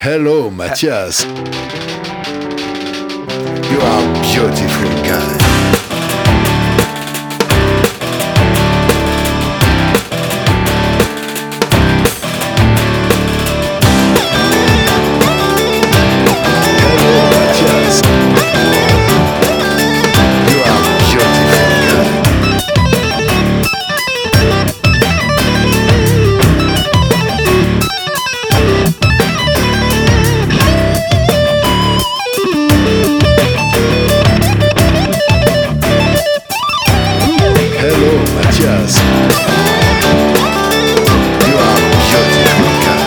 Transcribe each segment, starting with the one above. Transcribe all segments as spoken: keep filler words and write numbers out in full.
Hello, Matthias. You are a beautiful guy. Matthias, you are a beautiful guy.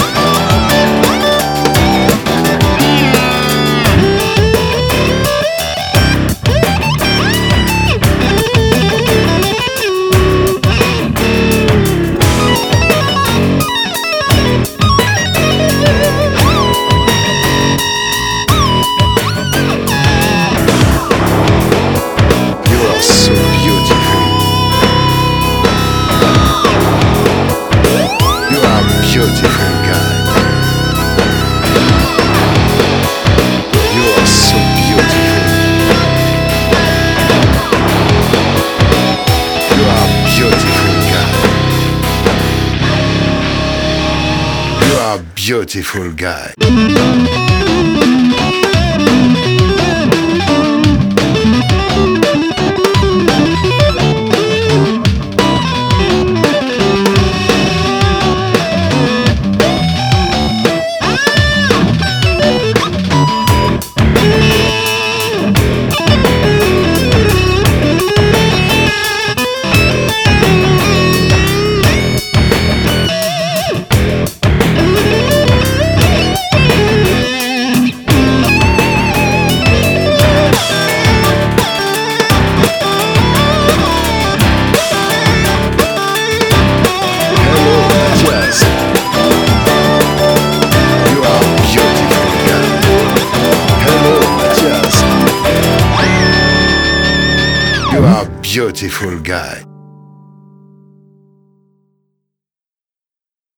You are so beautiful. Beautiful guy. You are so beautiful. You are a beautiful guy. You are a beautiful guy. You are a beautiful guy.